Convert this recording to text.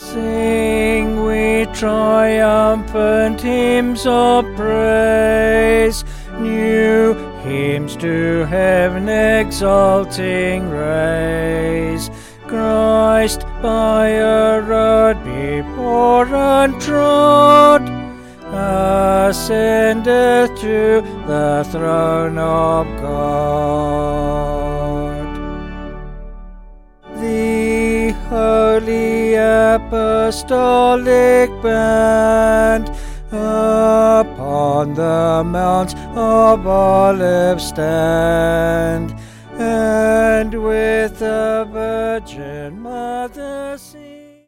Sing we triumphant hymns of praise, new hymns to heaven exalting raise. Christ by a road before untrod ascendeth to the throne of God. The holy apostolic band upon the Mount of Olives stand, and with the Virgin Mother